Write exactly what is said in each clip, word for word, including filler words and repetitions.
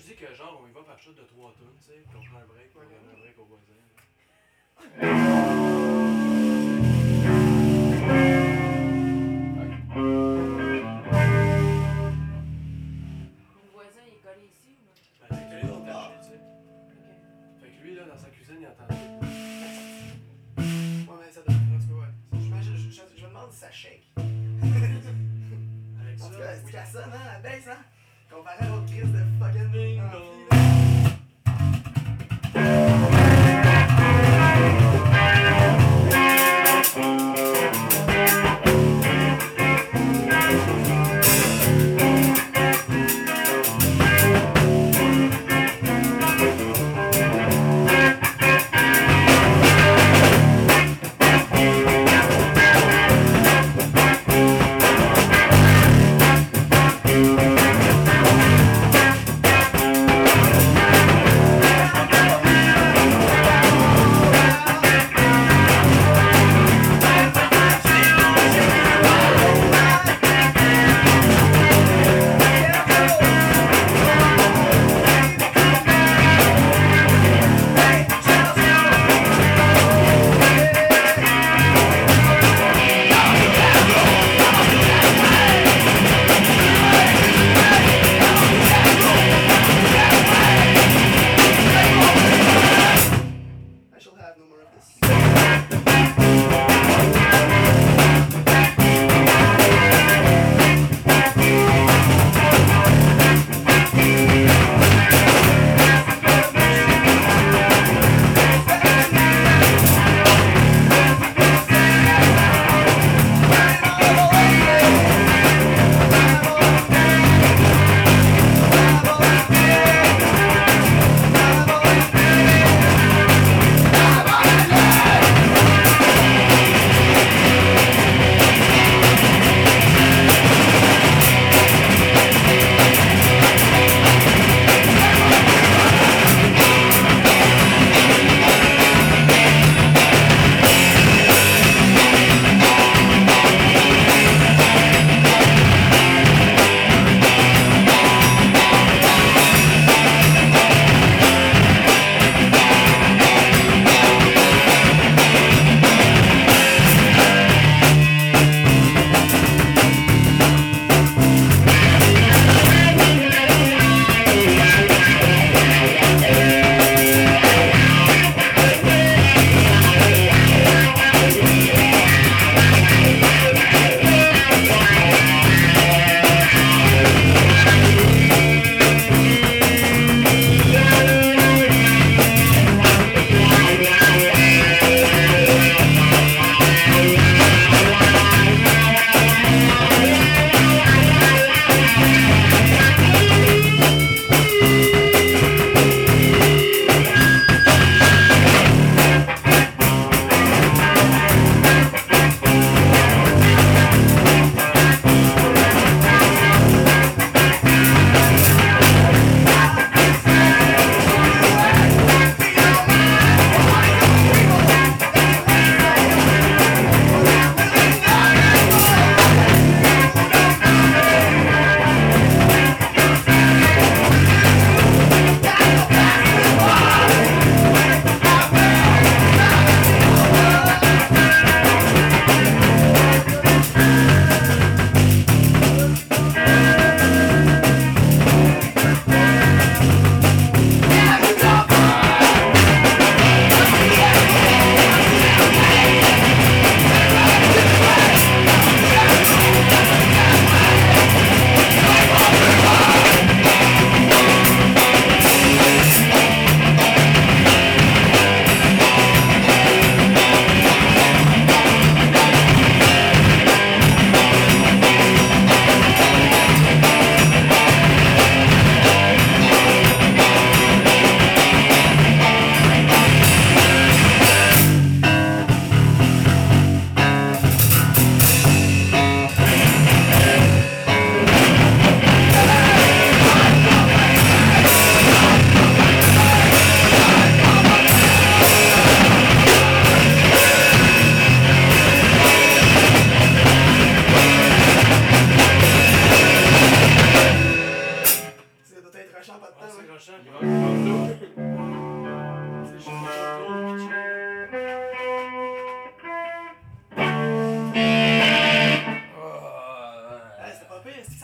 dis que genre on y va par shot de trois tonnes, tu sais, qu'on prend un break, on donne un break au voisin. Le voisin il est collé ici ou non? Ben, il est collé dans le perché, tu sais. Ok. Fait que lui, là, dans sa cuisine, il entend tout. Ouais, mais ça doit. En tout cas, ouais. Je, je, je, je, je me demande si ça shake. Avec En ça, tout cas, oui. c'est ça sonne, hein, la baisse, hein? Comparé à l'autre crise de fucking Ding ampli, dong. là. Thank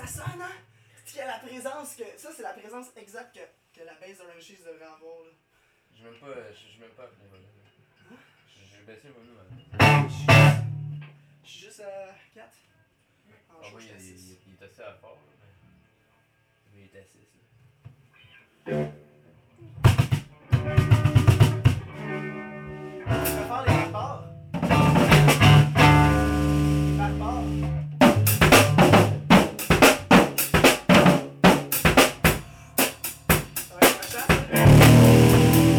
ça sonne, hein? C'est qu'il y a la présence que. Ça, c'est la présence exacte que, que la base d'Orange Cheese devrait avoir, là. Je même pas, je suis même pas à ce niveau-là. Hein? J'ai baissé le volume. Hein. Je suis juste à quatre. Ah, je moi, suis il, à il, six. il est assez à fort. Là, mais... Il est à six. Là. Je vais faire les barres. Par barre. Ça va être ma chasse, là.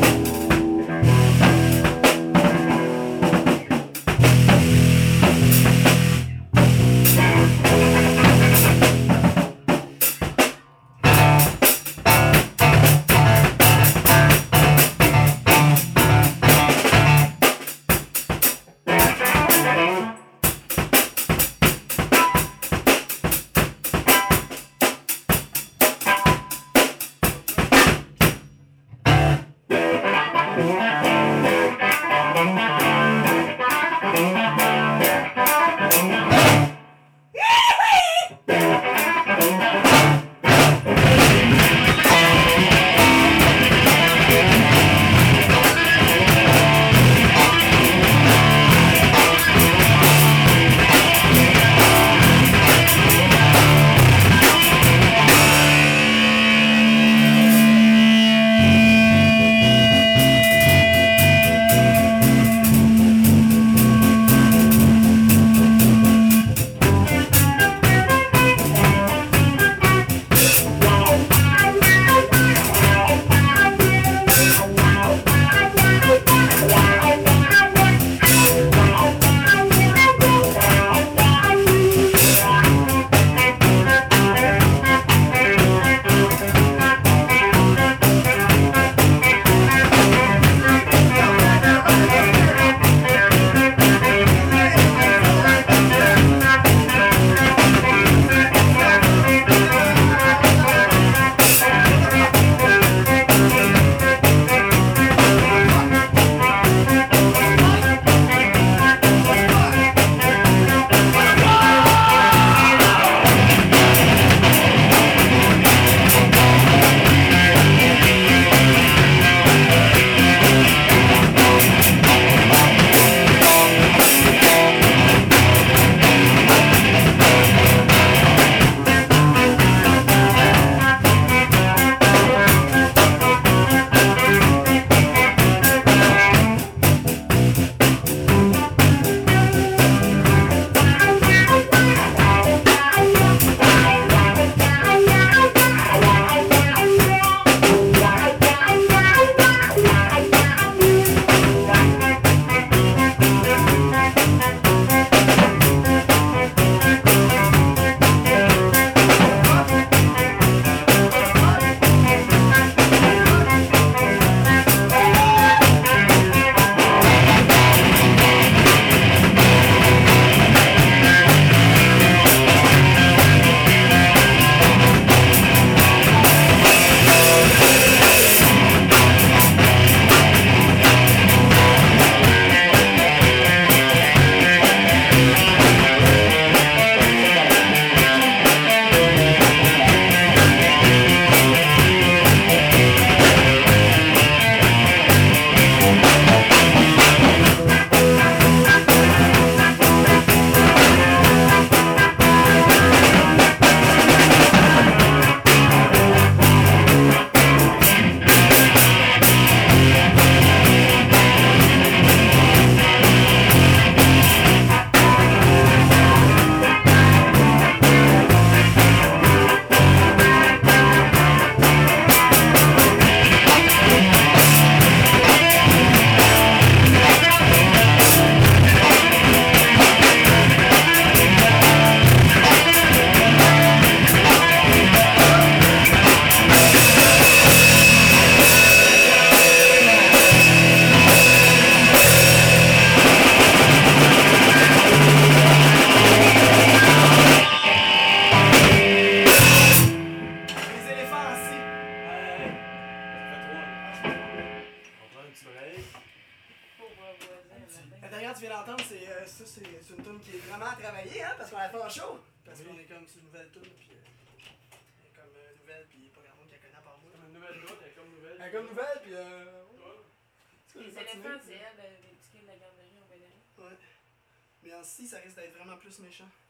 vraiment chaud! Parce Oui. qu'on est comme sur une nouvelle tune, puis. Euh, elle est comme euh, nouvelle, puis pas grand monde qui la connaît à part moi. Comme une nouvelle note, elle est comme nouvelle. Elle est comme nouvelle, puis. Euh, Ouais. c'est Les une patinette, éléphants, puis- c'est elle, les petits kids de la garderie, on va dire. Ouais. Mais en si, ça risque d'être vraiment plus méchant.